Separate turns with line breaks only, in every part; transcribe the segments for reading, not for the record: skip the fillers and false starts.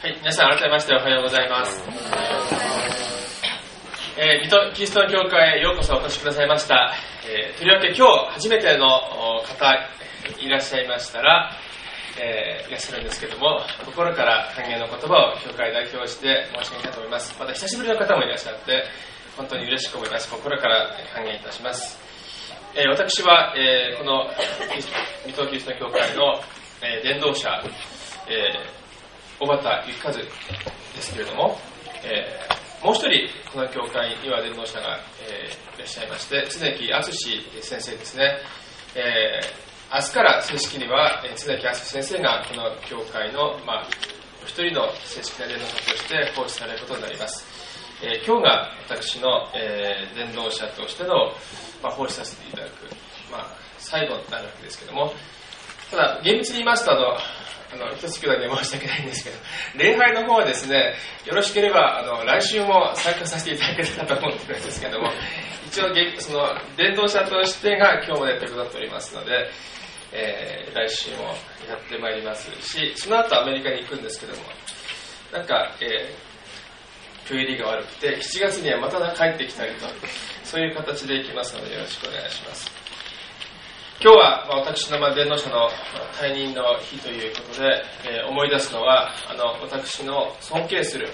はい、皆さん改めましておはようございます。水戸キリストの教会へようこそお越しくださいました。とりわけ今日初めての方いらっしゃいましたら、いらっしゃるんですけども、心から歓迎の言葉を教会代表して申し上げたいと思います。また久しぶりの方もいらっしゃって本当に嬉しく思います。心から歓迎いたします。私は、この水戸キリストの教会の、伝道者、小畑幸和ですけれども、もう一人この教会には伝道者が、いらっしゃいまして、常木敦先生ですね。明日から正式には常木敦先生がこの教会の、お一人の正式な伝道者として奉仕されることになります。今日が私の、伝道者としての、奉仕させていただく、最後になるわけですけども、ただ厳密に言いますと一つくらいで申し訳ないんですけど、礼拝の方はですね、よろしければ来週も参加させていただけたらと思ってるんですけども、一応その伝道者としてが今日までということになっておりますので、来週もやってまいりますし、その後アメリカに行くんですけども、プエリが悪くて7月にはまた帰ってきたりと、そういう形で行きますのでよろしくお願いします。今日は私の伝道者の退任の日ということで、思い出すのは私の尊敬する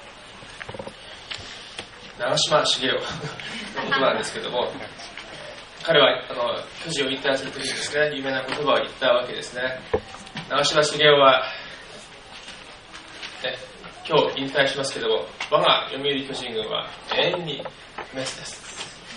長嶋茂雄のことなんですけども、彼は巨人を引退するときにですね、有名な言葉を言ったわけですね。長嶋茂雄は、今日引退しますけども、我が読売巨人軍は永遠に不滅です。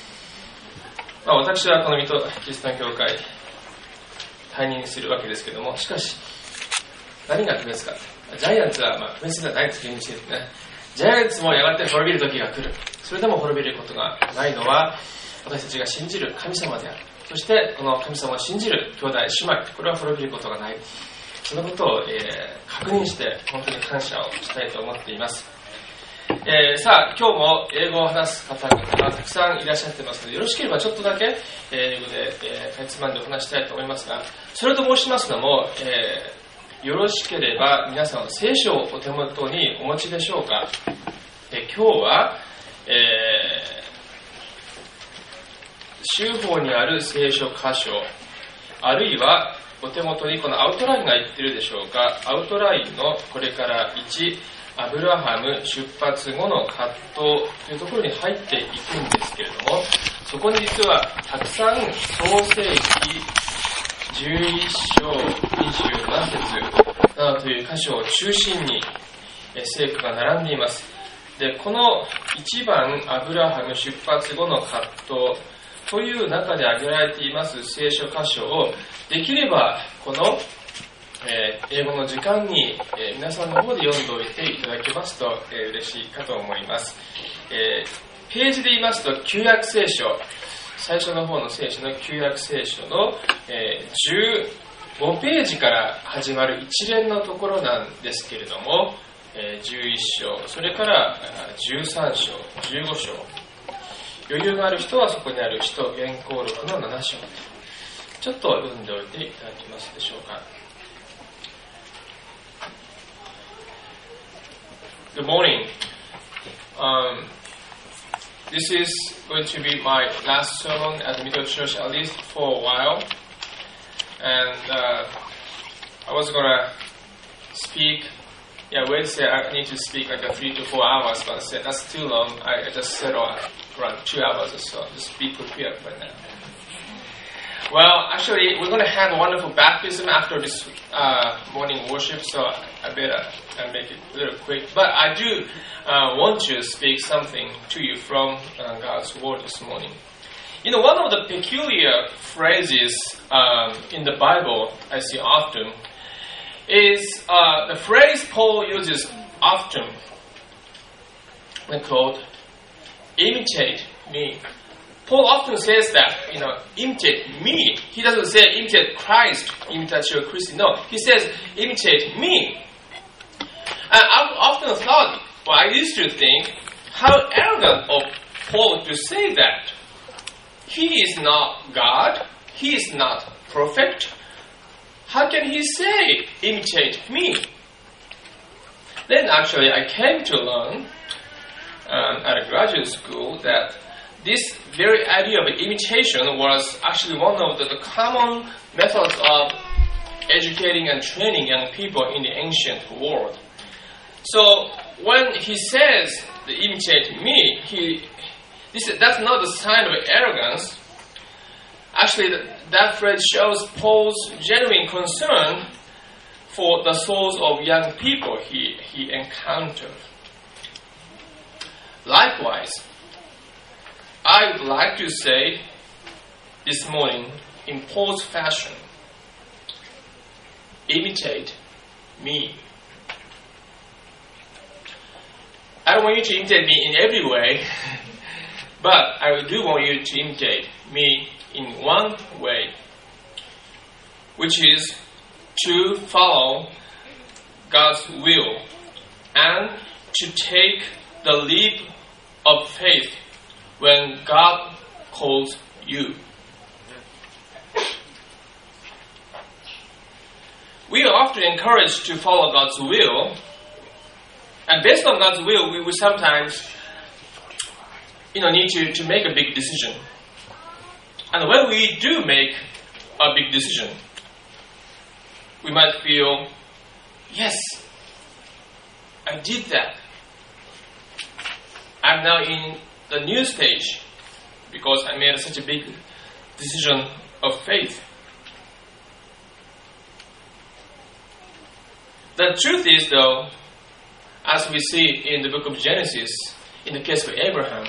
私はこの水戸キリストの教会退任するわけですけども、しかし何が不滅か、ジャイアンツは不滅ではないという現実ですね。ジャイアンツもやがて滅びる時が来る。それでも滅びることがないのは私たちが信じる神様である。そしてこの神様を信じる兄弟姉妹、これは滅びることがない。そのことを、確認して本当に感謝をしたいと思っています。さあ今日も英語を話す方々がたくさんいらっしゃってますので、よろしければちょっとだけ英語で、かいつまんでお話したいと思いますが、それと申しますのも、よろしければ皆さん聖書をお手元にお持ちでしょうか。今日は、州法にある聖書箇所、あるいはお手元にこのアウトラインが言ってるでしょうか。アウトラインのこれから1、アブラハム出発後の葛藤というところに入っていくんですけれども、そこに実はたくさん創世記11章27節などという箇所を中心に聖句が並んでいます。で、この1番アブラハム出発後の葛藤という中で挙げられています聖書箇所をできればこの英語の時間に皆さんの方で読んでおいていただけますと嬉しいかと思います。ページで言いますと旧約聖書、最初の方の聖書の旧約聖書の15ページから始まる一連のところなんですけれども、11章、それから13章、15章、余裕がある人はそこにある使徒原稿録の7章、ちょっと読んでおいていただけますでしょうか。Good morning. This is going to be my last sermon at the Middle Church, at least for a while. And I was going to speak, Wednesday I need to speak like 3 to 4 hours, but I said that's too long. I just said around 2 hours or so. Just be prepared for that. Well, actually, we're going to have a wonderful baptism after this morning worship, so I better make it a little quick. But I do want to speak something to you from God's Word this morning. One of the peculiar phrases in the Bible I see often is the phrase Paul uses often, called imitate me. Paul often says that, imitate me. He doesn't say imitate Christ, imitatio Christi. No, he says imitate me. And I've often thought, I used to think, how arrogant of Paul to say that. He is not God. He is not perfect. How can he say imitate me? Then actually I came to learn at a graduate school that this very idea of imitation was actually one of the common methods of educating and training young people in the ancient world. So when he says, imitate me, that's not a sign of arrogance. Actually, that phrase shows Paul's genuine concern for the souls of young people he encountered. Likewise, I would like to say this morning, in Paul's fashion, imitate me. I don't want you to imitate me in every way, but I do want you to imitate me in one way, which is to follow God's will and to take the leap of faith when God calls you. We are often encouraged to follow God's will, and based on God's will, we sometimes need to make a big decision. And when we do make a big decision, we might feel, yes, I did that. I'm now in the new stage because I made such a big decision of faith. The truth is, though, as we see in the book of Genesis, in the case of Abraham,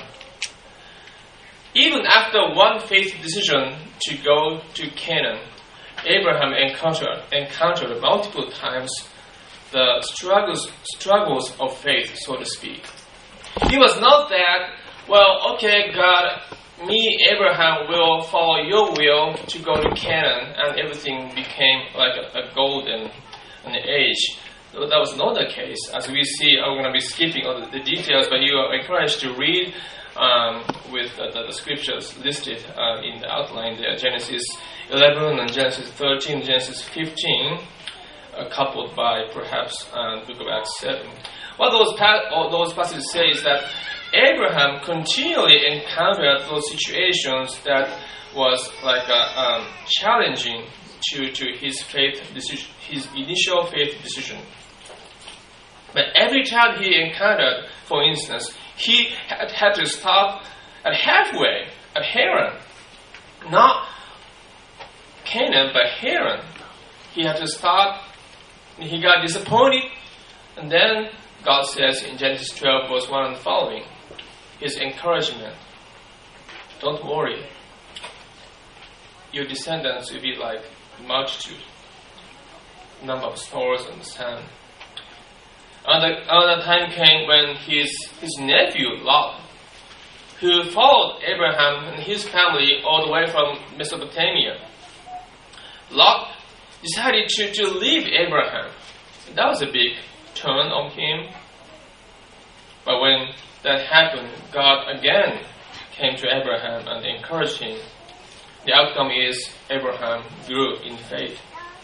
even after one faith decision to go to Canaan, Abraham encountered multiple times the struggles of faith, so to speak. He was not that, well, okay, God, me, Abraham, will follow your will to go to Canaan, and everything became like a golden age. That was not the case. As we see, I'm going to be skipping all the details, but you are encouraged to read with the scriptures listed in the outline there, Genesis 11 and Genesis 13, Genesis 15, coupled by perhaps the book of Acts 7. What those passages say is that Abraham continually encountered those situations that was like challenging to his faith decision, his initial faith decision. But every time he encountered, for instance, he had to stop at halfway, at Haran. Not Canaan, but Haran. He had to stop, he got disappointed, and then God says in Genesis 12, verse 1 and following, his encouragement, don't worry, your descendants will be like multitude, number of stars on the sand. Another time came when his nephew Lot, who followed Abraham and his family all the way from Mesopotamia, Lot decided to leave Abraham. That was a big turn on him. But when that happened, God again came to Abraham and encouraged him. The outcome is Abraham grew in faith.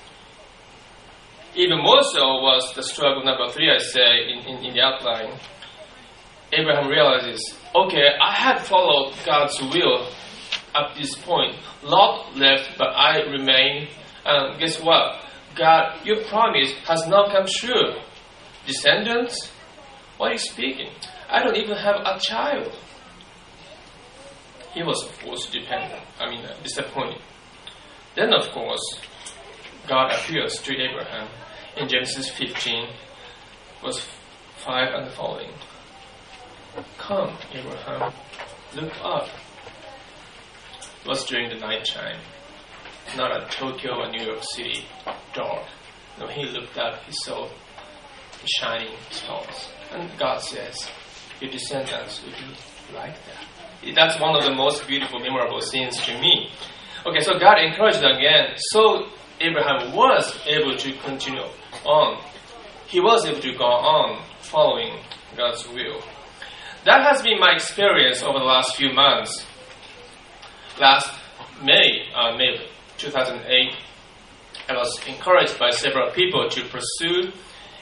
Even more so was the struggle number 3, I say, in the outline. Abraham realizes, okay, I had followed God's will up this point. Lot left, but I remained. And guess what? God, your promise has not come true. Descendants? What are you speaking? I don't even have a child. He was, of course, disappointed. Then, of course, God appears to Abraham in Genesis 15, verse 5 and the following. Come, Abraham, look up. It was during the night time, not at Tokyo or New York City, dark. No, he looked up, he saw the shining stars. And God says, your descendants will be like that. That's one of the most beautiful, memorable scenes to me. Okay, so God encouraged again. So Abraham was able to continue on. He was able to go on following God's will. That has been my experience over the last few months. Last May 2008, I was encouraged by several people to pursue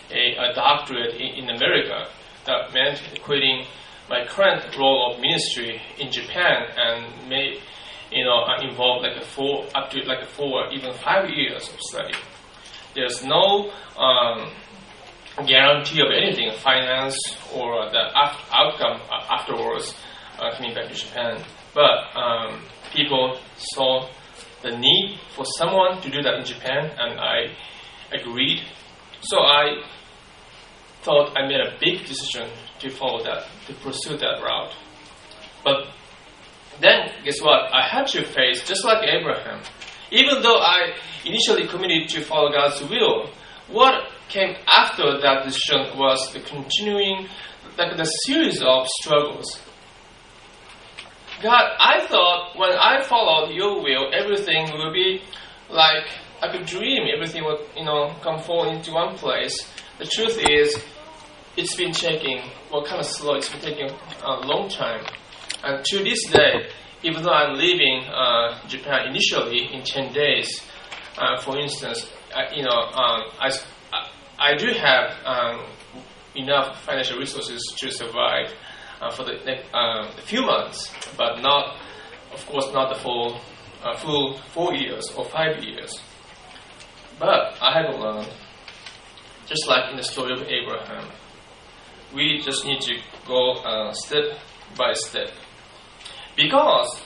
a doctorate in America. That meant quitting my current role of ministry in Japan and may, involve up to 4 or even 5 years of study. There's no guarantee of anything, finance or the outcome afterwards coming back to Japan. But people saw the need for someone to do that in Japan, and I agreed. So I thought I made a big decision to follow that, to pursue that route. But then, guess what? I had to face, just like Abraham, even though I initially committed to follow God's will, what came after that decision was the continuing, the series of struggles. God, I thought when I followed your will, everything will be like a dream. Everything would, come fall into one place. The truth is, it's been taking, kind of slow. It's been taking a long time. And to this day, even though I'm leaving Japan initially in 10 days, for instance, I do have enough financial resources to survive for the next few months, but not, of course, not the full 4 years or 5 years. But I have learned, just like in the story of Abraham, we just need to go step by step. Because,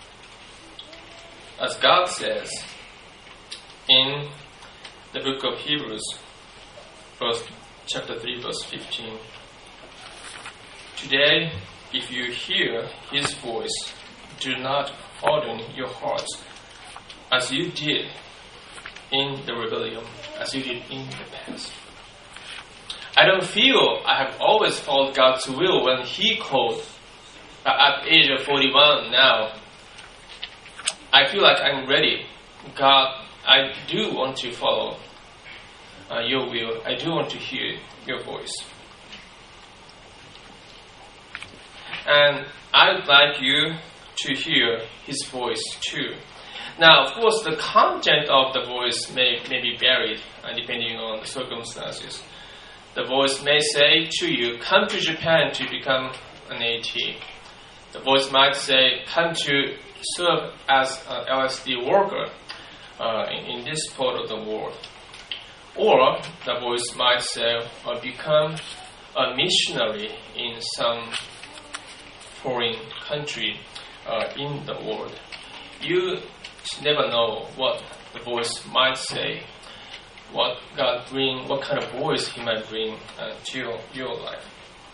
as God says in the book of Hebrews, chapter 3, verse 15, today, if you hear His voice, do not harden your hearts as you did in the rebellion, as you did in the past. I don't feel I have always followed God's will when He called. At the age of 41 now, I feel like I'm ready. God, I do want to follow your will. I do want to hear your voice. And I'd like you to hear His voice too. Now, of course, the content of the voice may be varied depending on the circumstances. The voice may say to you, come to Japan to become an AT. The voice might say, come to serve as an LSD worker in this part of the world. Or the voice might say, become a missionary in some foreign country in the world. You never know what the voice might say, what kind of voice He might bring to your life.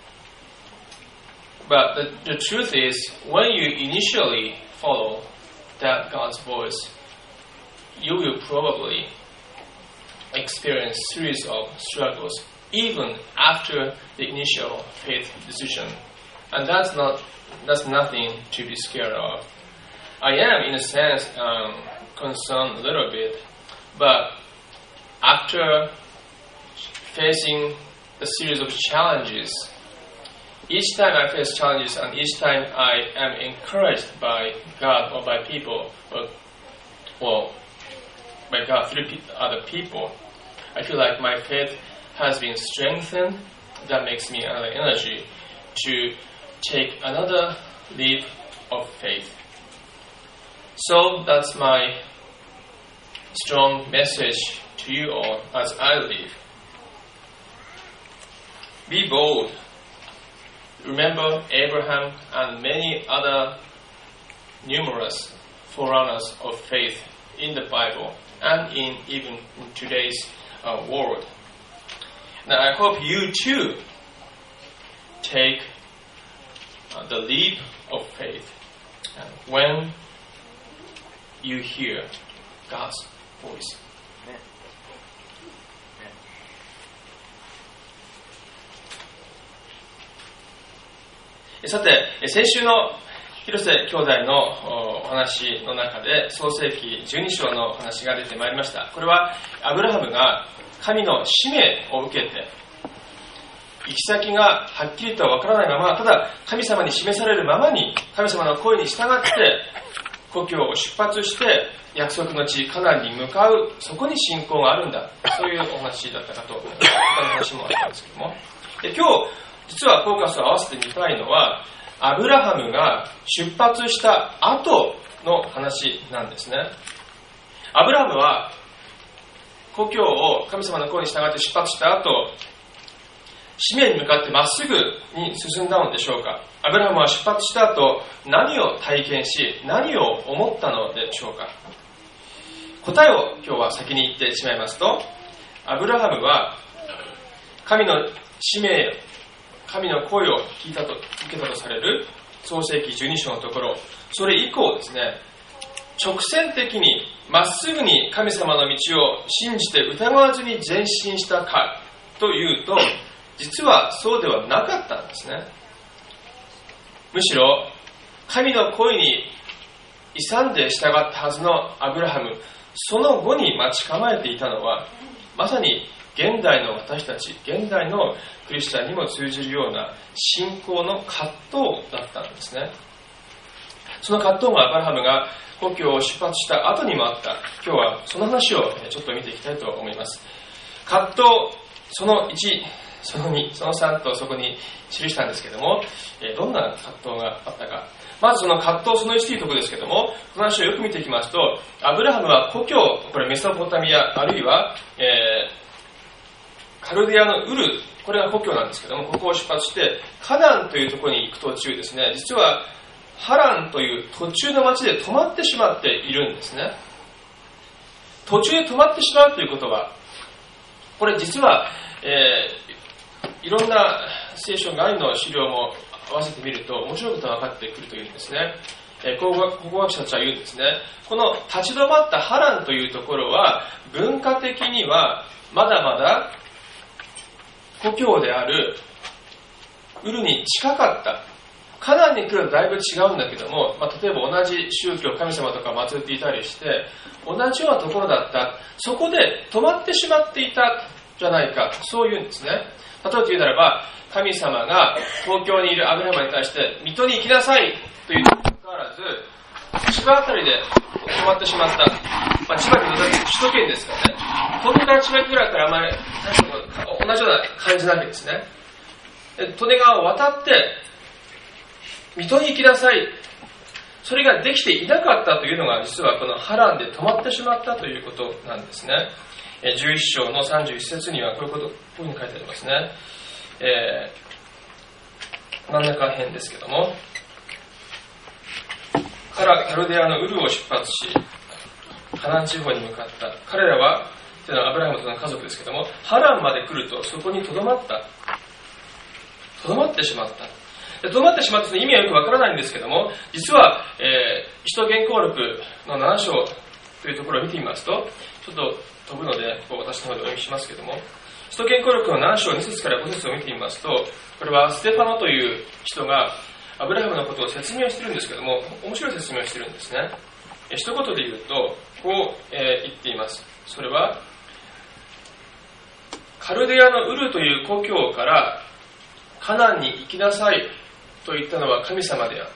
But the truth is, when you initially follow that God's voice, you will probably experience a series of struggles even after the initial faith decision. And that's nothing to be scared of. I am, in a sense, concerned a little bit, but after facing a series of challenges, each time I face challenges and each time I am encouraged by God or by people, or by God through other people, I feel like my faith has been strengthened. That makes me another energy to take another leap of faith. So that's my strong message to you all as I leave. Be bold. Remember Abraham and many other numerous forerunners of faith in the Bible and even in today's world. Now I hope you too take the leap of faith when you hear God's voice. Amen. Amen. さて、先週の広瀬兄弟のお話の中で創世記12章の話が出てまいりました。これはアブラハムが神の使命を受けて行き先がはっきりとわからないまま、ただ神様に示されるままに神様の声に従って故郷を出発して約束の地カナンに向かう、そこに信仰があるんだ、そういうお話だったかと思います。他の話もあったんですけども、今日実はフォーカスを合わせてみたいのは、アブラハムが出発した後の話なんですね。アブラハムは故郷を神様の声に従って出発した後、使命に向かってまっすぐに進んだのでしょうか。アブラハムは出発した後、何を体験し、何を思ったのでしょうか。答えを今日は先に言ってしまいますと、アブラハムは神の使命、神の声を受けたとされる創世記12章のところ、それ以降ですね、直線的にまっすぐに神様の道を信じて疑わずに前進したかというと、実はそうではなかったんですね。むしろ神の声に勇んで従ったはずのアブラハム、その後に待ち構えていたのは、まさに現代の私たち、現代のクリスチャンにも通じるような信仰の葛藤だったんですね。その葛藤がアブラハムが故郷を出発した後にもあった。今日はその話をちょっと見ていきたいと思います。葛藤その1、その2、その3とそこに記したんですけども、どんな葛藤があったか。まずその葛藤その1というところですけども、この話をよく見ていきますと、アブラハムは故郷、これメソポタミア、あるいは、カルデアのウル、これが故郷なんですけども、ここを出発してカナンというところに行く途中ですね、実はハランという途中の町で止まってしまっているんですね。途中で止まってしまうということは、これ実は、いろんな聖書外の資料も合わせてみると面白いことが分かってくるというんですね。考古学者たちは言うんですね。この立ち止まったハランというところは、文化的にはまだまだ故郷であるウルに近かった。カナンに来るとだいぶ違うんだけども、例えば同じ宗教、神様とか祀っていたりして同じようなところだった。そこで止まってしまっていたじゃないか、そういうんですね。例えば言うならば、神様が東京にいるアブラハムに対して水戸に行きなさいというにもかかわらず、千葉あたりで止まってしまった。千葉県の首都圏ですからね、東京から千葉ぐらいからあまり同じような感じなわけですね。利根川を渡って水戸に行きなさい、それができていなかったというのが、実はこのハランで止まってしまったということなんですね。11章の31節にはこういうふうに書いてありますね。真ん中辺ですけども、カルデアのウルを出発しカナン地方に向かった。彼らはというのはアブラハムとの家族ですけども、ハランまで来るとそこにとどまってしまった。とどまってしまった意味はよくわからないんですけども、実は、使徒言行録の7章というところを見てみますと、ちょっと飛ぶのでこう私の方でお読みしますけども、使徒言行録の7章2節から5節を見てみますと、これはステファノという人がアブラハムのことを説明してるんですけども、面白い説明をしてるんですね。一言で言うとこう、言っています。それはカルデアのウルという故郷からカナンに行きなさいと言ったのは神様であって、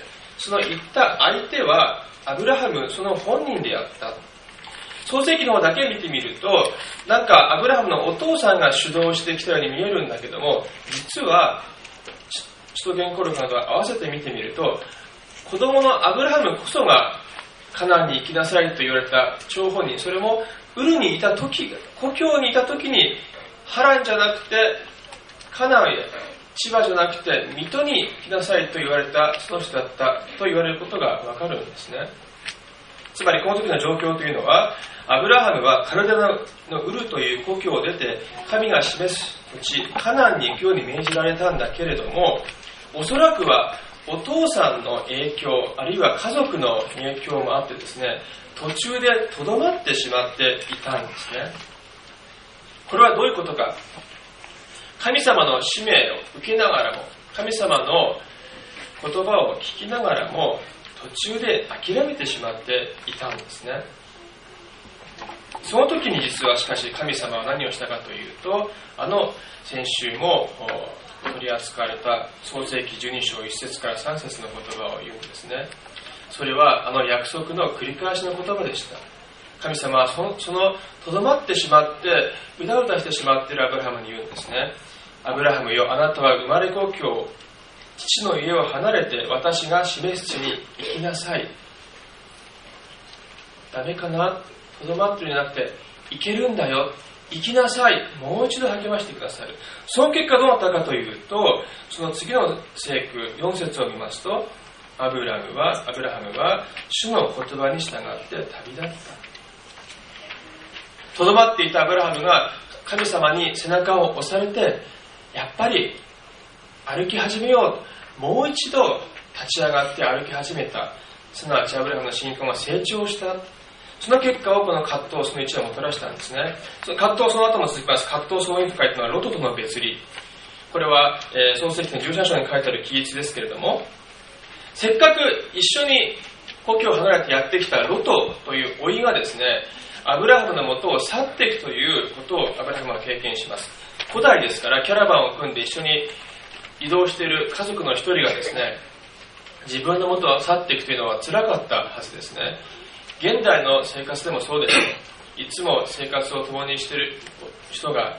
その言った相手はアブラハムその本人であった。創世記の方だけ見てみると、なんかアブラハムのお父さんが主導してきたように見えるんだけども、実は使徒言行録など合わせて見てみると、子供のアブラハムこそがカナンに行きなさいと言われた張本人、それもウルにいた時、故郷にいた時にハランじゃなくてカナンへ、千葉じゃなくて水戸に来なさいと言われたその人だったと言われることがわかるんですね。つまりこの時の状況というのは、アブラハムはカルデアのウルという故郷を出て神が示す土地カナンに行くように命じられたんだけれども、おそらくはお父さんの影響、あるいは家族の影響もあってですね、途中でとどまってしまっていたんですね。これはどういうことか。神様の使命を受けながらも、神様の言葉を聞きながらも、途中で諦めてしまっていたんですね。その時に実はしかし神様は何をしたかというと、先週も取り扱われた創世記12章1節から3節の言葉を言うんですね。 それはあの約束の繰り返しの言葉でした。神様はそのとどまってしまってうだうだしてしまっているアブラハムに言うんですね。アブラハムよ、あなたは生まれ故郷、父の家を離れて私が示す地に行きなさい。ダメかな、とどまってるんじゃなくて行けるんだよ、行きなさい、もう一度励ましてくださる。その結果どうなったかというと、その次の聖句4節を見ますと、アブラハムは主の言葉に従って旅立った。とどまっていたアブラハムが神様に背中を押されて、やっぱり歩き始めよう、もう一度立ち上がって歩き始めた。すなわちアブラハムの信仰が成長した。その結果をこの葛藤その1はもたらしたんですね。その葛藤その後も続きます。葛藤総員会というのはロトとの別離。これは、創世記の13章に書いてある記述ですけれども、せっかく一緒に故郷を離れてやってきたロトという甥いがですね、アブラハムの元を去っていくということをアブラハムは経験します。古代ですからキャラバンを組んで一緒に移動している家族の一人がですね、自分の元を去っていくというのは辛かったはずですね。現代の生活でもそうです。いつも生活を共にしている人が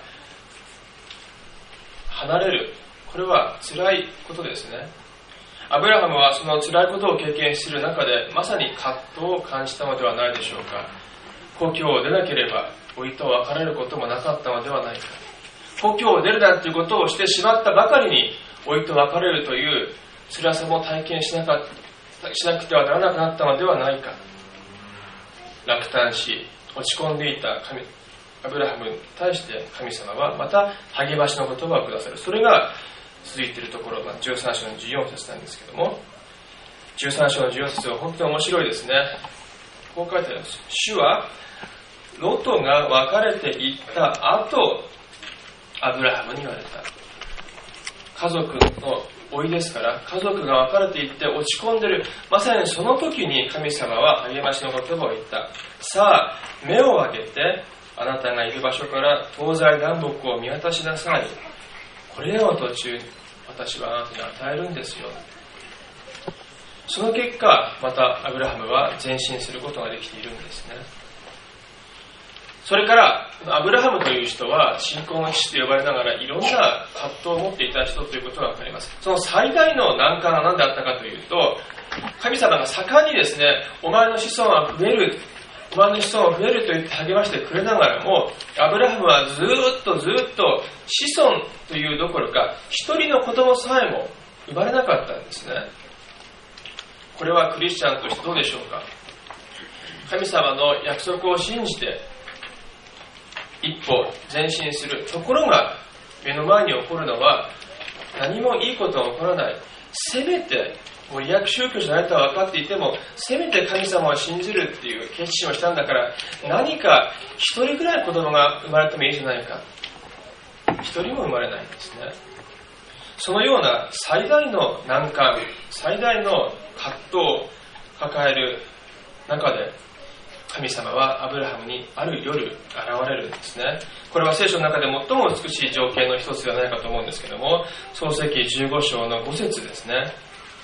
離れる、これは辛いことですね。アブラハムはその辛いことを経験している中でまさに葛藤を感じたのではないでしょうか。故郷を出なければ甥と別れることもなかったのではないか。故郷を出るなんていうことをしてしまったばかりに甥と別れるという辛さも体験しなくてはならなくなったのではないか。落胆し落ち込んでいたアブラハムに対して神様はまた励ましの言葉をくださる。それが続いているところ、13章の14節なんですけども、13章の14節は本当に面白いですね。こう書いてあります。主はロトが別れていった後、アブラハムに言われた。家族の老いですから、家族が別れていって落ち込んでいる、まさにその時に神様は励ましの言葉を言った。さあ、目を上げて、あなたがいる場所から東西南北を見渡しなさい。これらの途中、私はあなたに与えるんですよ。その結果、またアブラハムは前進することができているんですね。それからアブラハムという人は信仰の父と呼ばれながらいろんな葛藤を持っていた人ということが分かります。その最大の難関が何であったかというと、神様が盛んにですね、お前の子孫は増える、お前の子孫は増えると言って励ましてくれながらも、アブラハムはずっと子孫というどころか一人の子供さえも生まれなかったんですね。これはクリスチャンとしてどうでしょうか。神様の約束を信じて一歩前進するところが目の前に起こるのは何もいいことは起こらない。せめてもう違約宗教じゃないとは分かっていても、せめて神様を信じるっていう決心をしたんだから、何か一人ぐらい子供が生まれてもいいじゃないか。一人も生まれないんですね。そのような最大の難関、最大の葛藤を抱える中で、神様はアブラハムにある夜現れるんですね。これは聖書の中で最も美しい情景の一つではないかと思うんですけども、創世記15章の5節ですね。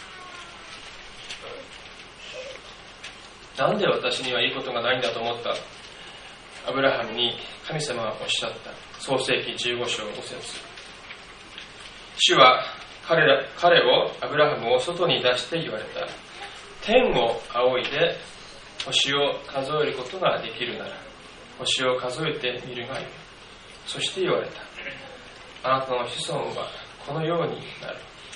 なんで私にはいいことがないんだと思ったアブラハムに神様はおっしゃった。創世記15章5節。主は彼をアブラハムを外に出して言われた。天を仰いで星を数えることができるなら星を数えてみるがよい。そして言われた。あなたの子孫はこのようになる。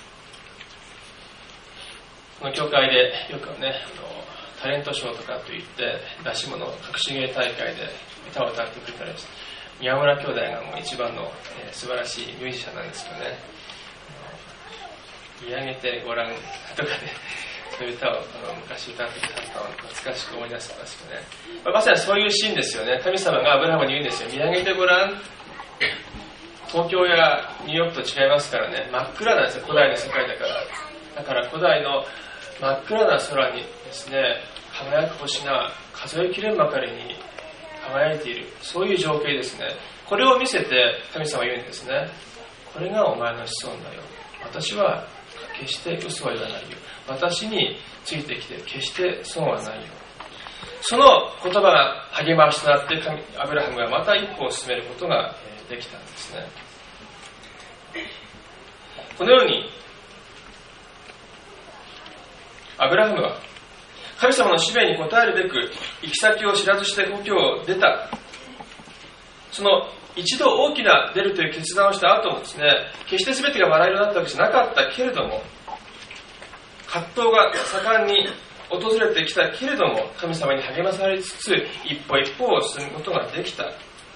この教会でよくね、タレントショーとかといって出し物、隠し芸大会で歌を歌ってくれたりして、宮村兄弟がもう一番の、素晴らしいミュージシャンなんですけどね、見上げてごらんとかで、そういう歌を昔歌ってくださったのを懐かしく思い出すんですけどね、まさにそういうシーンですよね。神様がアブラハムに言うんですよ。見上げてごらん。東京やニューヨークと違いますからね、真っ暗なんですよ、古代の世界だから。だから古代の真っ暗な空にですね、輝く星が数えきれんばかりに輝いている、そういう情景ですね。これを見せて神様は言うんですね。これがお前の子孫だよ。 私は決して嘘は言わないよ。私についてきて決して損はないよ。その言葉が励ましとなってアブラハムがまた一歩を進めることができたんですね。このようにアブラハムは神様の使命に応えるべく行き先を知らずして故郷を出た。その一度大きな出るという決断をした後もですね、決して全てが笑い色だったわけじゃなかったけれども、葛藤が盛んに訪れてきたけれども、神様に励まされつつ一歩一歩を進むことができた。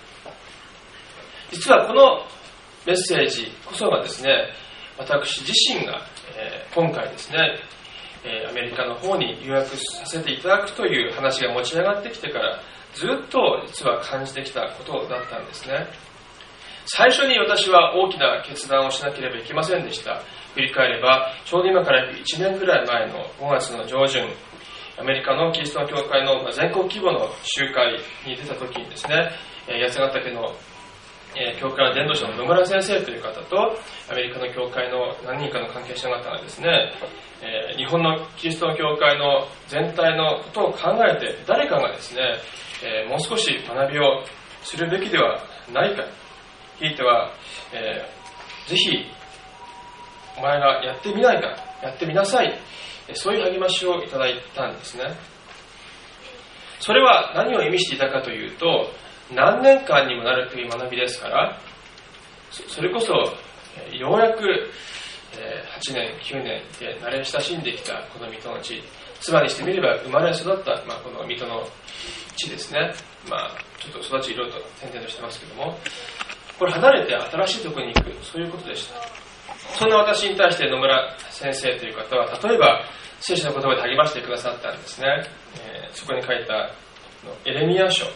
実はこのメッセージこそがですね、私自身が、今回ですね、アメリカの方に留学させていただくという話が持ち上がってきてからずっと実は感じてきたことだったんですね。最初に私は大きな決断をしなければいけませんでした。振り返ればちょうど今から1年ぐらい前の5月の上旬、アメリカのキリストの教会の全国規模の集会に出た時にですね、八ヶ岳の教会の伝道者の野村先生という方とアメリカの教会の何人かの関係者方がですね、日本のキリストの教会の全体のことを考えて誰かがですね、もう少し学びをするべきではないか、ひいては、ぜひお前がやってみないか、やってみなさい、そういう励ましをいただいたんですね。それは何を意味していたかというと、何年間にもなるという学びですから、それこそようやく8年9年で慣れ親しんできたこの水戸の地、妻にしてみれば生まれ育った、この水戸の地ですね。ちょっと育ちいろいろと転々としてますけども、これ離れて新しいところに行く、そういうことでした。そんな私に対して野村先生という方は、例えば聖書の言葉で励ましてくださったんですね。そこに書いたエレミヤ書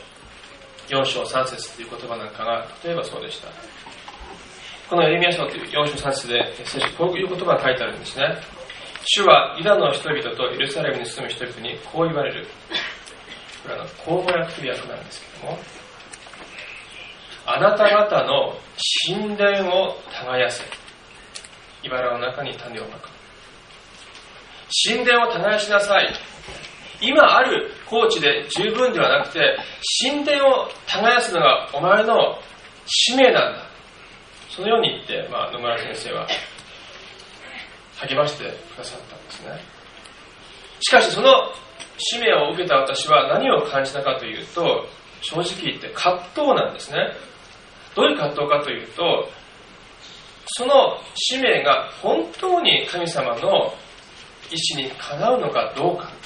4章3節という言葉なんかが例えばそうでした。このエレミヤ書という4章3節で聖書にこういう言葉が書いてあるんですね。主はユダの人々とエルサレムに住む人々にこう言われる。これは口語訳という訳なんですけども、あなた方の神殿を耕せ、茨の中に種をまく。神殿を耕しなさい。今ある高地で十分ではなくて、神殿を耕すのがお前の使命なんだ。そのように言って、野村先生は励ましてくださったんですね。しかしその使命を受けた私は何を感じたかというと、正直言って葛藤なんですね。どういう葛藤かというと、その使命が本当に神様の意志にかなうのかどうか。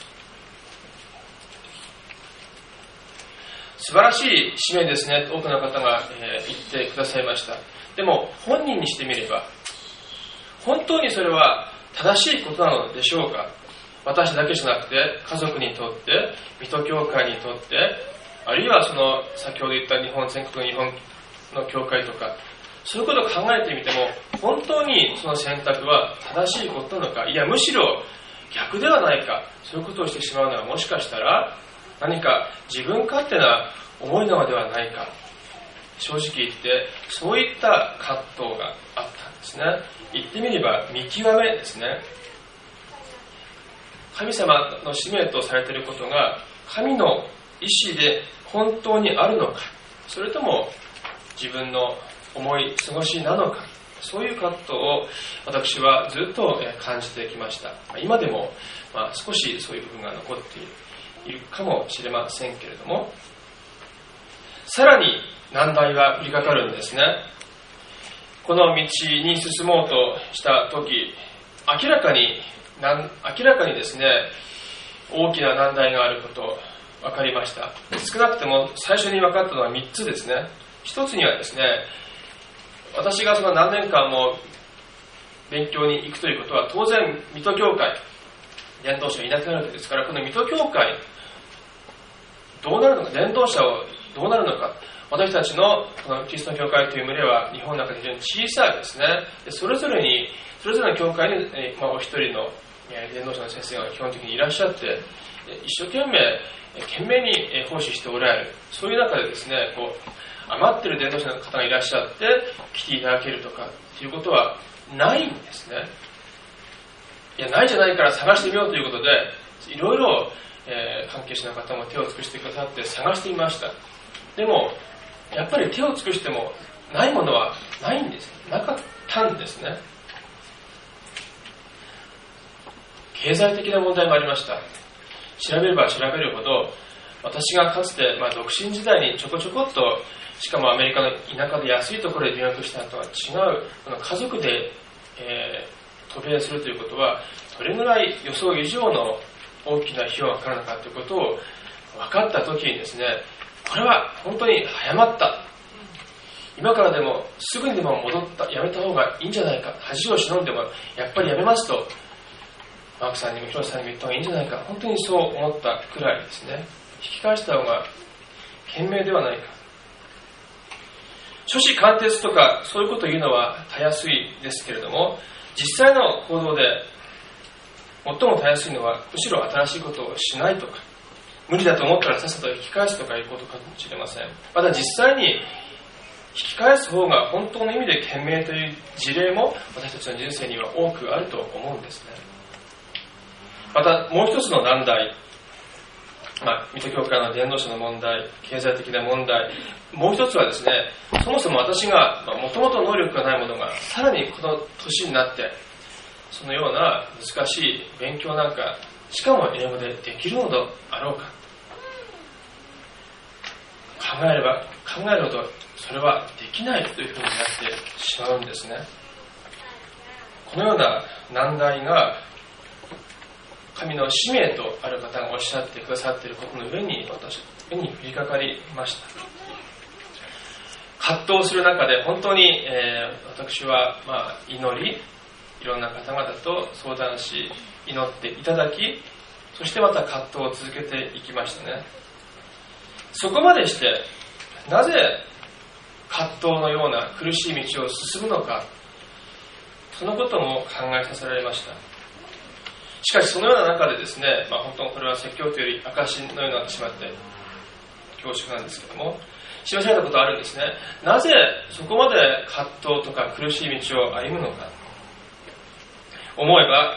素晴らしい使命ですね、多くの方が言ってくださいました。でも本人にしてみれば、本当にそれは正しいことなのでしょうか。私だけじゃなくて家族にとって、水戸教会にとって、あるいはその先ほど言った日本全国の日本の教会とか、そういうことを考えてみても、本当にその選択は正しいことなのか、いやむしろ逆ではないか、そういうことをしてしまうのはもしかしたら何か自分勝手な思いなのではないか。正直言ってそういった葛藤があったんですね。言ってみれば見極めですね。神様の使命とされていることが神の意志で本当にあるのか、それとも自分の思い過ごしなのか、そういう葛藤を私はずっと感じてきました。今でも少しそういう部分が残っているかもしれませんけれども、さらに難題が降りかかるんですね。この道に進もうとした時、明らかにですね、大きな難題があること分かりました。少なくても最初に分かったのは3つですね。1つにはですね、私がその何年間も勉強に行くということは、当然水戸教会伝道者がいなくなるわけですから、この水戸教会どうなるのか、伝道者をどうなるのか。私たちのこのキリストの教会という群れは日本の中で非常に小さいですね。それぞれの教会に、お一人の伝道者の先生が基本的にいらっしゃって、一生懸命に奉仕しておられる。そういう中でですね、余っている伝道者の方がいらっしゃって来ていただけるとかということはないんですね。いや、ないじゃないから探してみようということで、いろいろ、関係者の方も手を尽くしてくださって探してみました。でもやっぱり手を尽くしてもないものはないんです。なかったんですね。経済的な問題もありました。調べれば調べるほど、私がかつて、独身時代にちょこちょこっと、しかもアメリカの田舎で安いところで留学したのとは違う、家族で、渡米するということは、どれぐらい予想以上の大きな費用がかかるのかということを分かったときにですね、これは本当に早まった。今からでもすぐにでもやめた方がいいんじゃないか。恥を忍んでもやっぱりやめますと、マークさんにもヒロさんにも言った方がいいんじゃないか。本当にそう思ったくらいですね。引き返した方が賢明ではないか。初子貫徹とかそういうことを言うのはたやすいですけれども、実際の行動で最もたやすいのは、むしろ新しいことをしないとか、無理だと思ったらさっさと引き返すとかいうことかもしれません。また実際に引き返す方が本当の意味で賢明という事例も私たちの人生には多くあると思うんですね。またもう一つの難題、水戸教会の伝道者の問題、経済的な問題、もう一つはですね、そもそも私がもともと能力がないものがさらにこの年になってそのような難しい勉強なんか、しかも英語でできるのだろうか。考えるほどそれはできないというふうになってしまうんですね。このような難題が神の使命とある方がおっしゃってくださっていることの上に私に降りかかりました。葛藤する中で本当に、私は祈り、いろんな方々と相談し、祈っていただき、そしてまた葛藤を続けていきましたね。そこまでして、なぜ葛藤のような苦しい道を進むのか、そのことも考えさせられました。しかしそのような中でですね、本当にこれは説教というより証のようになってしまって恐縮なんですけども、示されたことあるんですね。なぜそこまで葛藤とか苦しい道を歩むのか思えば、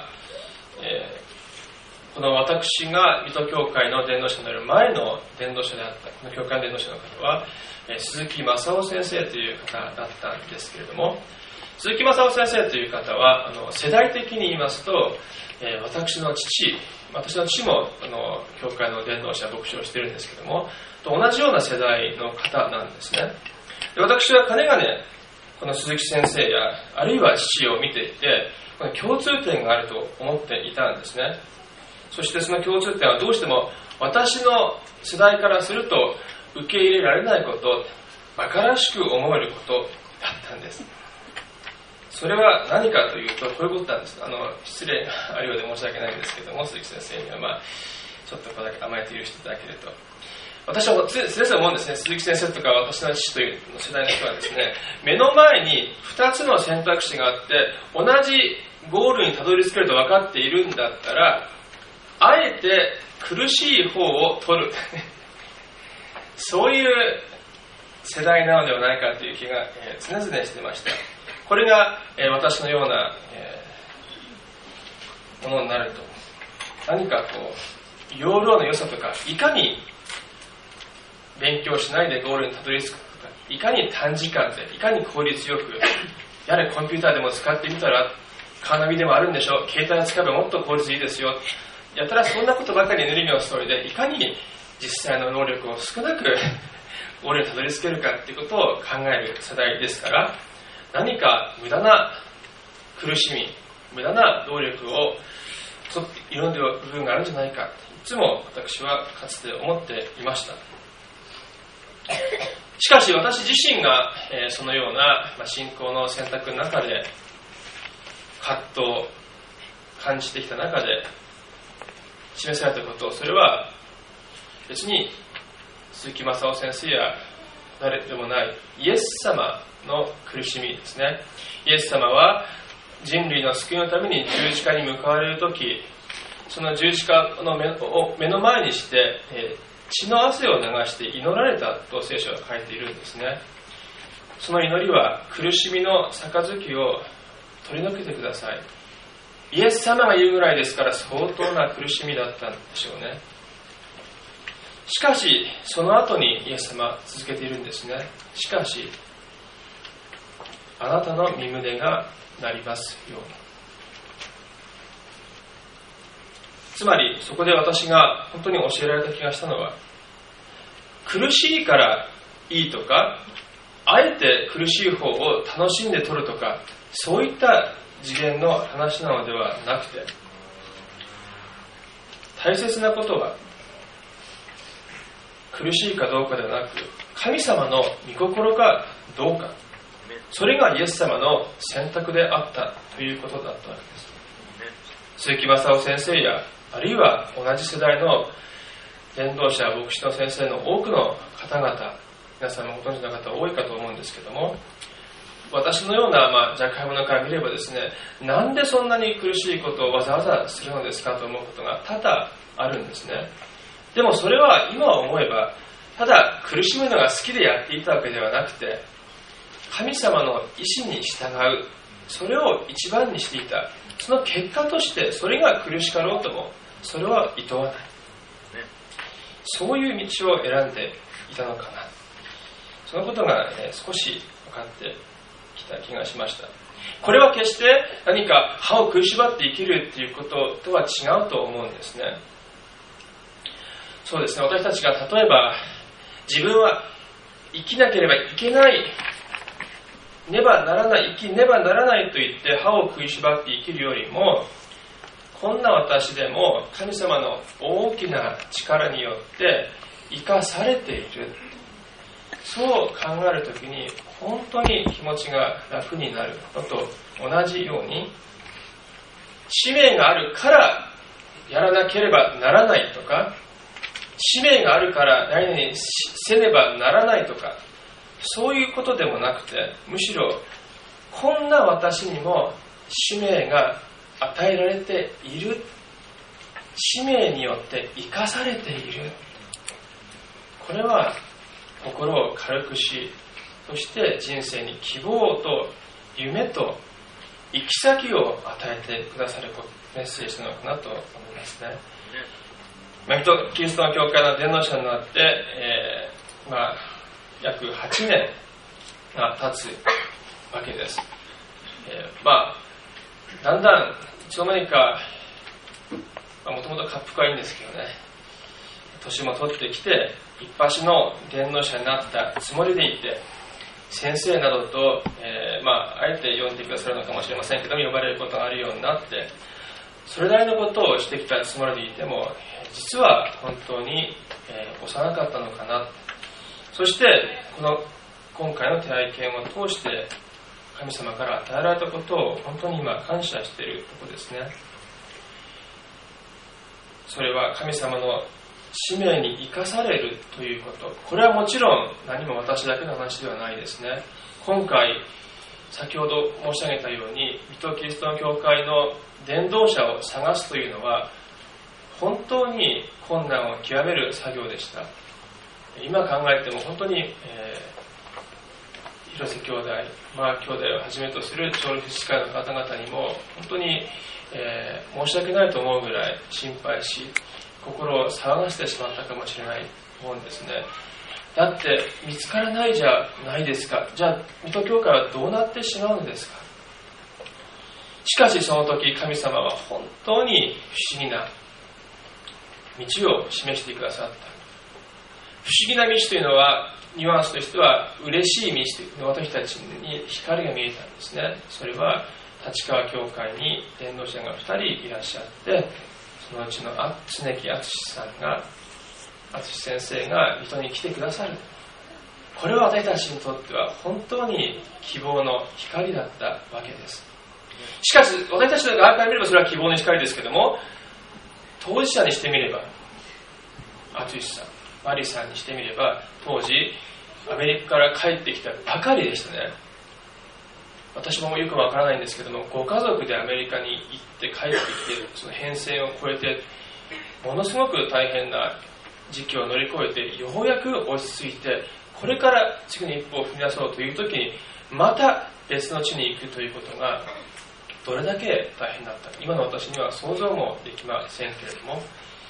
この私が水戸教会の伝道者になる前の伝道者であった、この教会の伝道者の方は、鈴木正夫先生という方だったんですけれども、鈴木正夫先生という方は世代的に言いますと、私の父も教会の伝道者牧師をしているんですけども、と同じような世代の方なんですね。で、私はかねがねこの鈴木先生やあるいは父を見ていて、この共通点があると思っていたんですね。そしてその共通点はどうしても私の世代からすると受け入れられないこと、馬鹿らしく思えることだったんです。それは何かというと、こういうことなんです。失礼があるようで申し訳ないんですけども、鈴木先生にはちょっとこれだけ甘えて許していただけると。私は先生思うんですね。鈴木先生とか私の父という世代の人はですね、目の前に2つの選択肢があって、同じゴールにたどり着けると分かっているんだったら、あえて苦しい方を取る。そういう世代なのではないかという気が常々してました。これが私のようなものになると、何か要領の良さとか、いかに勉強しないでゴールにたどり着くとか、いかに短時間でいかに効率よく、やれコンピューターでも使ってみたらカーナビでもあるんでしょ、携帯を使えばもっと効率いいですよ、やったらそんなことばかり塗り目を注いで、いかに実際の能力を少なくゴールにたどり着けるかということを考える世代ですから、何か無駄な苦しみ、無駄な労力を挑んでいる部分があるんじゃないか、いつも私はかつて思っていました。しかし私自身がそのような信仰の選択の中で葛藤を感じてきた中で示されたこと、それは別に鈴木正夫先生や誰でもないイエス様の苦しみですね。イエス様は人類の救いのために十字架に向かわれるとき、その十字架の目の前にして血の汗を流して祈られたと聖書は書いているんですね。その祈りは苦しみの杯を取り除けてください。イエス様が言うぐらいですから相当な苦しみだったんでしょうね。しかしその後にイエス様は続けているんですね。しかしあなたの身胸がなりますように。つまりそこで私が本当に教えられた気がしたのは、苦しいからいいとか、あえて苦しい方を楽しんで取るとか、そういった次元の話なのではなくて、大切なことは苦しいかどうかではなく、神様の御心かどうか、それがイエス様の選択であったということだったわけです。鈴木正夫先生や、あるいは同じ世代の伝道者、牧師の先生の多くの方々、皆さんもご存知の方多いかと思うんですけども、私のような若輩者から見ればですね、なんでそんなに苦しいことをわざわざするのですかと思うことが多々あるんですね。でもそれは今思えば、ただ苦しむのが好きでやっていたわけではなくて、神様の意志に従う、それを一番にしていた。その結果としてそれが苦しかろうともそれはいとわない、そういう道を選んでいたのかな、そのことが、少し分かってきた気がしました。これは決して何か歯を食いしばって生きるっていうこととは違うと思うんですね。そうですね、私たちが例えば自分は生きなければいけない、ねばならない、生きねばならないと言って歯を食いしばって生きるよりも、こんな私でも神様の大きな力によって生かされている、そう考えるときに本当に気持ちが楽になるのと同じように、使命があるからやらなければならないとか、使命があるから何々せねばならないとか、そういうことでもなくて、むしろこんな私にも使命が与えられている、使命によって生かされている、これは心を軽くし、そして人生に希望と夢と行き先を与えてくださるメッセージなのかなと思いますね。キリストの教会の伝道者になって、約8年が経つわけです。だんだんいつの間にか、もともと恰幅はいいんですけどね、年も取ってきて一発の伝道者になったつもりでいて、先生などと、あえて呼んでくださるのかもしれませんけども、呼ばれることがあるようになって、それなりのことをしてきたつもりでいても、実は本当に、幼かったのかな。そして今回の体験を通して神様から与えられたことを本当に今感謝しているところですね。それは神様の使命に生かされるということ、これはもちろん何も私だけの話ではないですね。今回先ほど申し上げたように、水戸キリストの教会の伝道者を探すというのは本当に困難を極める作業でした。今考えても本当に、広瀬兄弟、兄弟をはじめとする調理福祉会の方々にも本当に、申し訳ないと思うぐらい心配し、心を騒がせてしまったかもしれないと思うんですね。だって見つからないじゃないですか。じゃあ水戸教会はどうなってしまうのですか。しかしその時神様は本当に不思議な道を示してくださった。不思議な道というのはニュアンスとしては嬉しい道というの、私たちに光が見えたんですね。それは立川教会に伝道者が2人いらっしゃって、そのうちの常木敦先生が水戸に来てくださる。これは私たちにとっては本当に希望の光だったわけです。しかし私たちの側から見ればそれは希望の光ですけども、当事者にしてみれば、敦さん、マリさんにしてみれば、当時アメリカから帰ってきたばかりでしたね。私もよくわからないんですけども、ご家族でアメリカに行って帰ってきて、その変遷を越えてものすごく大変な時期を乗り越えて、ようやく落ち着いて、これから次の一歩を踏み出そうという時にまた別の地に行くということがどれだけ大変だったか、今の私には想像もできませんけれども、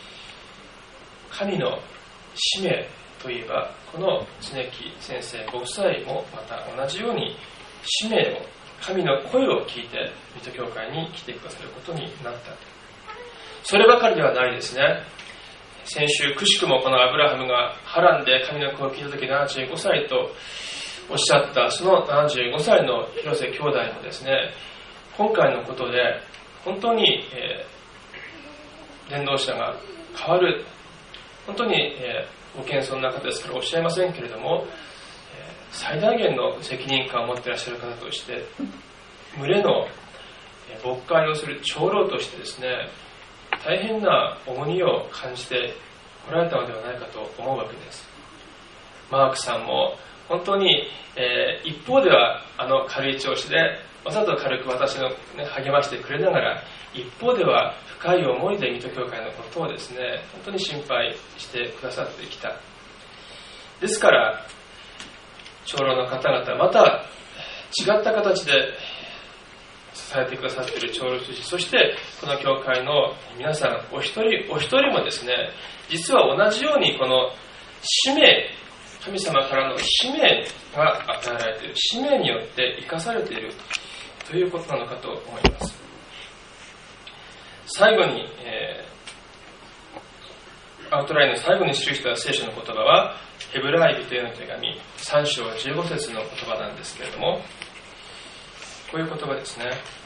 神の使命といえば、この常木先生ご夫妻もまた同じように使命を、神の声を聞いて水戸教会に来てくださることになった。そればかりではないですね。先週くしくもこのアブラハムがハランで神の声を聞いた時75歳とおっしゃった、その75歳の広瀬兄弟もですね、今回のことで本当に、伝道者が変わる、本当に、ご謙遜な方ですからおっしゃいませんけれども、最大限の責任感を持っていらっしゃる方として、群れの牧会をする長老としてですね、大変な重荷を感じてこられたのではないかと思うわけです。マークさんも本当に、一方では軽い調子でわざと軽く私の、励ましてくれながら、一方では深い思いで水戸教会のことをですね、本当に心配してくださってきた。ですから長老の方々、また違った形で支えてくださっている長老筋、そしてこの教会の皆さんお一人お一人もですね、実は同じようにこの使命、神様からの使命が与えられている、使命によって生かされているということなのかと思います。最後に、アウトラインの最後に記した聖書の言葉はヘブライ人への手紙3章15節の言葉なんですけれども、こういう言葉ですね。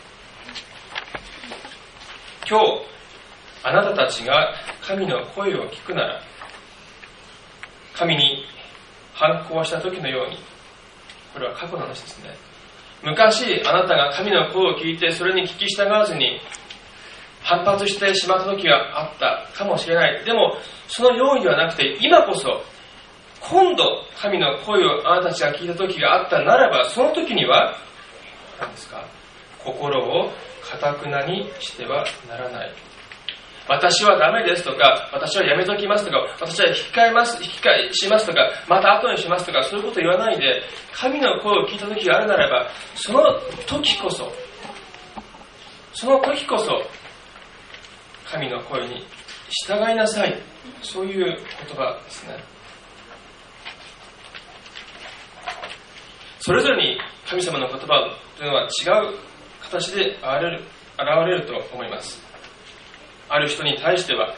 今日あなたたちが神の声を聞くなら、神に反抗した時のように、これは過去の話ですね。昔あなたが神の声を聞いてそれに聞き従わずに反発してしまった時があったかもしれない。でもそのようにではなくて、今こそ今度神の声をあなたたちが聞いた時があったならば、その時には何ですか、心を堅くなにしてはならない。私はダメですとか、私はやめときますとか、私は引き換えしますとか、また後にしますとか、そういうことを言わないで、神の声を聞いた時があるならば、その時こそ神の声に従いなさい、そういう言葉ですね。それぞれに神様の言葉というのは違う形で現れると思います。ある人に対しては、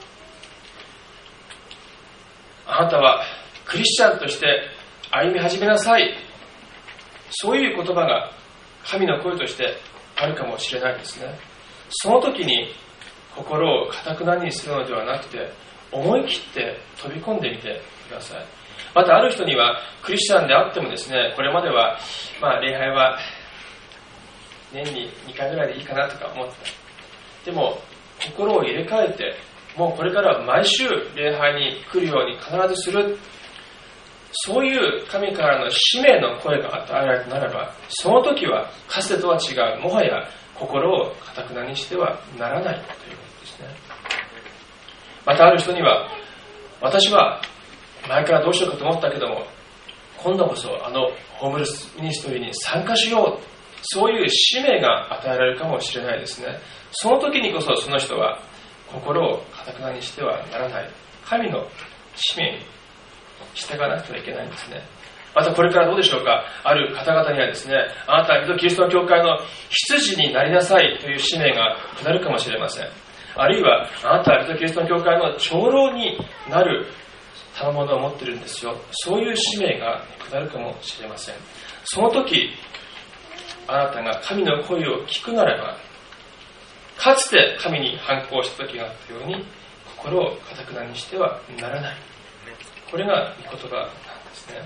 あなたはクリスチャンとして歩み始めなさい、そういう言葉が神の声としてあるかもしれないですね。その時に心を堅くなにするのではなくて、思い切って飛び込んでみてください。またある人には、クリスチャンであってもですね、これまでは、礼拝は年に2回ぐらいでいいかなとか思ってた。でも心を入れ替えて、もうこれからは毎週礼拝に来るように必ずする、そういう神からの使命の声が与えられたならば、その時はかつてとは違う、もはや心を堅くなにしてはならないということですね。またある人には、私は前からどうしようかと思ったけども、今度こそホームレスミニストリーに参加しよう、そういう使命が与えられるかもしれないですね。その時にこそその人は心を堅くなにしてはならない、神の使命に従わなくてはいけないんですね。またこれからどうでしょうか。ある方々にはですね、あなたはキリストの教会の羊になりなさいという使命が下るかもしれません。あるいはあなたはキリストの教会の長老になる賜物を持っているんですよ、そういう使命が下るかもしれません。その時あなたが神の声を聞くならば、かつて神に反抗した時があったように心を堅くなにしてはならない、これが御言葉なんですね。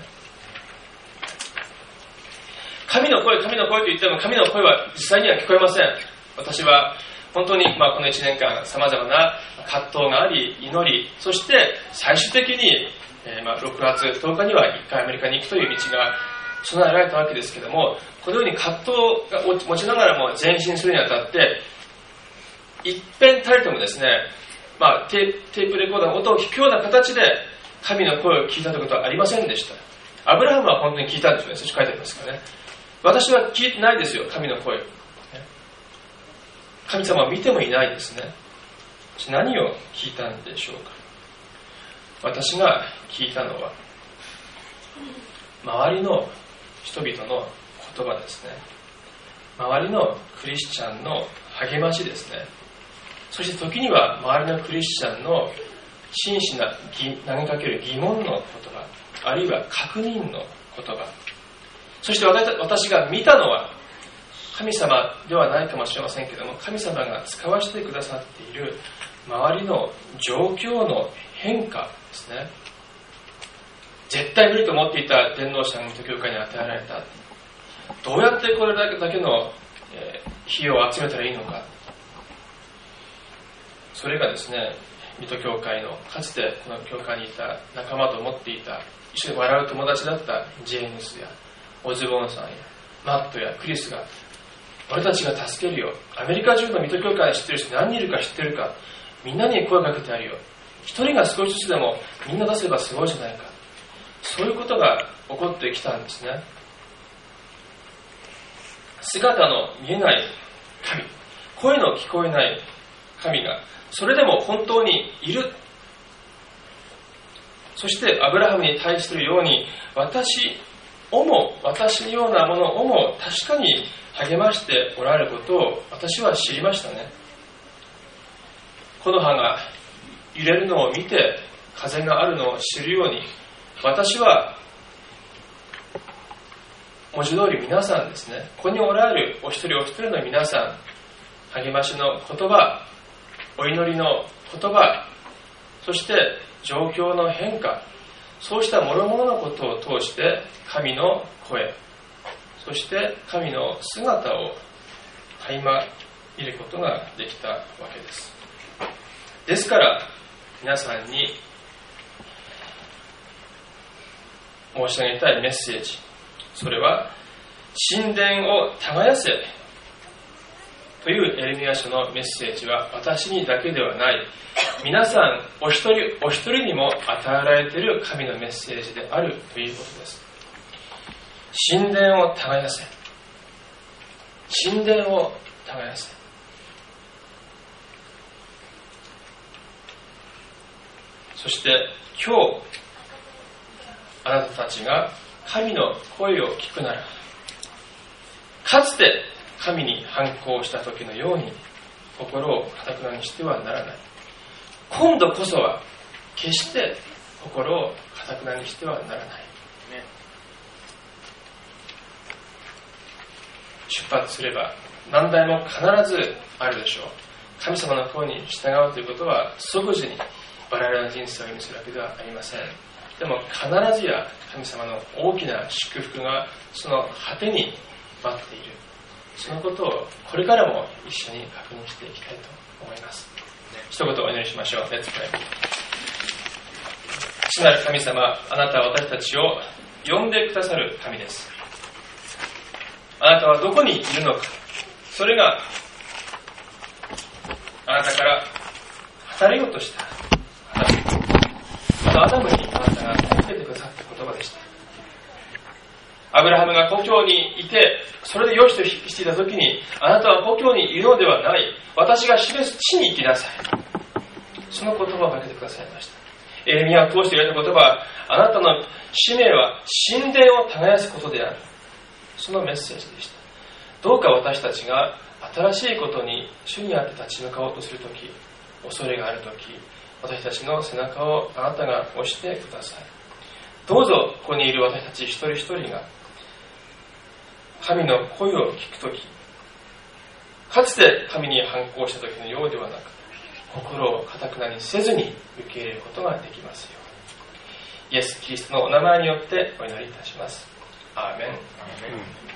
神の声と言っても、神の声は実際には聞こえません。私は本当に、この1年間様々な葛藤があり、祈り、そして最終的に、6月10日には1回アメリカに行くという道が備えられたわけですけれども、このように葛藤が持ちながらも前進するにあたって、一遍たりともですね、テープレコーダーの音を聞くような形で神の声を聞いたということはありませんでした。アブラハムは本当に聞いたんですよね。そして書いてありますからね。私は聞いてないですよ、神の声を。 神様は見てもいないですね。何を聞いたんでしょうか。私が聞いたのは、周りの人々の言葉ですね。周りのクリスチャンの励ましですね。そして時には周りのクリスチャンの真摯な投げかける疑問の言葉、あるいは確認の言葉、そして私が見たのは神様ではないかもしれませんけれども、神様が使わせてくださっている周りの状況の変化ですね。絶対無理と思っていた伝道者が水戸教会に与えられた。どうやってこれだけの費用を集めたらいいのか。それがですね、水戸教会のかつてこの教会にいた仲間と思っていた、一緒に笑う友達だったジェームスやオズボーンさんやマットやクリスが、俺たちが助けるよ、アメリカ中の水戸教会知ってる人何人いるか知ってるか、みんなに声かけてあるよ、一人が少しずつでもみんな出せばすごいじゃないか、そういうことが起こってきたんですね。姿の見えない神、声の聞こえない神がそれでも本当にいる。そしてアブラハムに対するように、私のようなものをも確かに励ましておられることを私は知りましたね。木の葉が揺れるのを見て風があるのを知るように、私は文字通り皆さんですね、ここにおられるお一人お一人の皆さん、励ましの言葉、お祈りの言葉、そして状況の変化、そうした諸々のことを通して神の声、そして神の姿を垣間見ることができたわけです。ですから皆さんに申し上げたいメッセージ、それは神殿を耕せというエレミヤ書のメッセージは私にだけではない、皆さんお一人お一人にも与えられている神のメッセージであるということです。神殿を耕せ、神殿を耕せ。そして今日あなたたちが神の声を聞くなら、かつて神に反抗した時のように心を堅くなにしてはならない。今度こそは決して心を堅くなにしてはならない、出発すれば難題も必ずあるでしょう。神様の声に従うということは即時に我々の人生を意味するわけではありません。でも必ずや神様の大きな祝福がその果てに待っている。そのことをこれからも一緒に確認していきたいと思います。一言お祈りしましょう。Let's pray。 父なる神様、あなたは私たちを呼んでくださる神です。あなたはどこにいるのか、それがあなたから語れようとしたアダムにあなたが助けてくださった言葉でした。アブラハムが故郷にいて、それで良しとしていた時に、あなたは故郷にいるのではない、私が示す地に行きなさい、その言葉をかけてくださいました。エレミヤを通して言われた言葉は、あなたの使命は神殿を耕すことである、そのメッセージでした。どうか私たちが新しいことに主にあって立ち向かおうとするとき、恐れがあるとき、私たちの背中をあなたが押してください。どうぞここにいる私たち一人一人が神の声を聞くとき、かつて神に反抗した時のようではなく、心を堅くなにせずに受け入れることができますように、イエス・キリストのお名前によってお祈りいたします。アーメン。